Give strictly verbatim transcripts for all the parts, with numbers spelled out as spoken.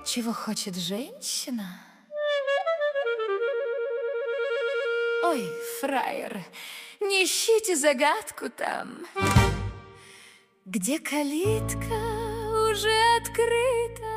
Чего хочет женщина? Ой, фраер, не ищите загадку там, где калитка уже открыта.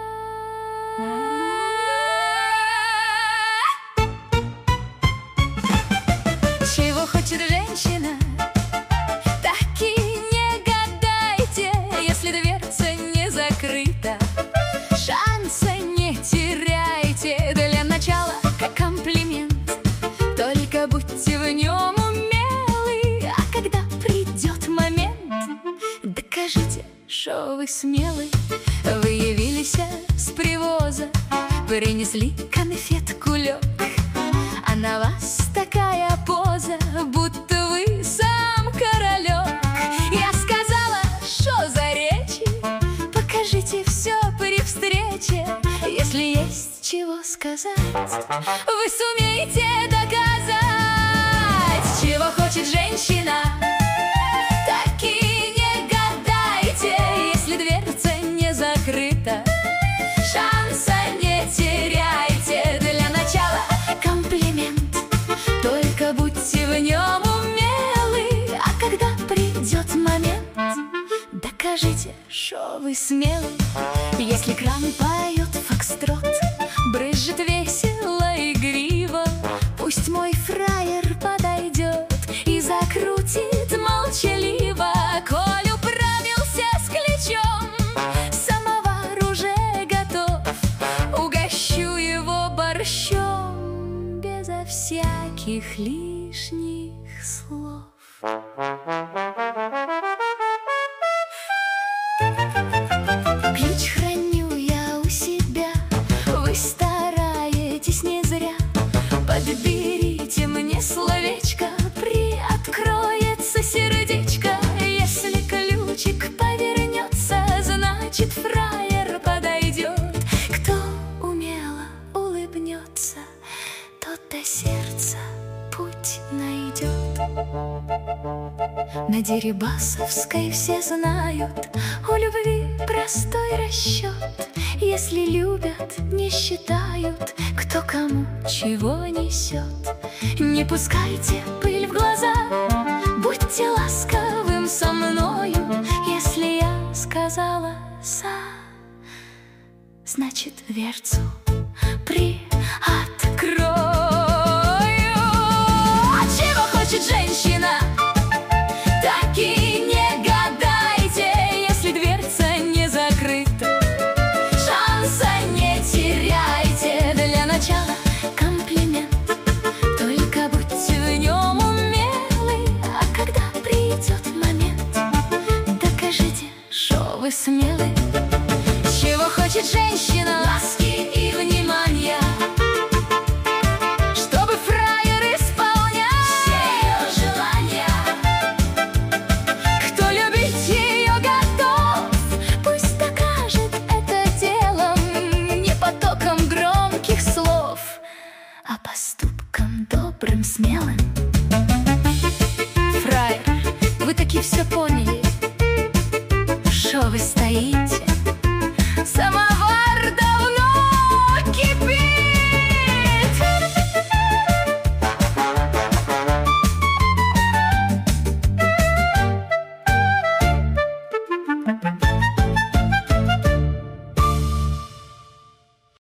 Чего хочет женщина? Так и не гадайте, если дверца не закрыта. Шанса не теряйте, для начала как комплимент. Только будьте в нем умелы, а когда придет момент, докажите, что вы смелы. Вы явились с привоза, принесли конфет кулек, а на вас такая поза, будто вы сам королек. Я сказала, что за речи, покажите все при встрече. Если есть чего сказать, вы сумеете доказать. Чего хочет женщина? Так и не гадайте, если дверца не закрыта. Шанса не теряйте, для начала комплимент. Только будьте в нем умелы, а когда придет момент, докажите, что вы смелы. Если кран поет фокстрот, брызжет весело и игриво, пусть мой фраер подойдет и закрутит молчаливо. Коль управился с ключом, самовар уже готов, угощу его борщом безо всяких лишних слов. Ключ храню я у себя, вы стараетесь не зря. Подберите мне словечко, приоткроется сердечко. Если ключик повернется, значит фраер подойдет. Кто умело улыбнется, тот до сердца путь найдет. На Дерибасовской все знают, у любви простой расчет. Если любят, не считают, кто кому чего несет. Не пускайте пыль в глаза, будьте ласковым со мною. Если я сказала «са», значит дверцу приоткрою. Чего хочет женщина? Так и не гадайте, если дверца не закрыта. Шанса не теряйте, для начала комплимент. Только будьте в нем умелы, а когда придет момент, докажите, что вы смелы. Чего хочет женщина? Ласки и внимания, чтобы фраер исполнял все ее желания. Кто любить ее готов, пусть докажет это делом, не потоком громких слов, а поступком добрым, смелым. Фраер, вы таки все поняли.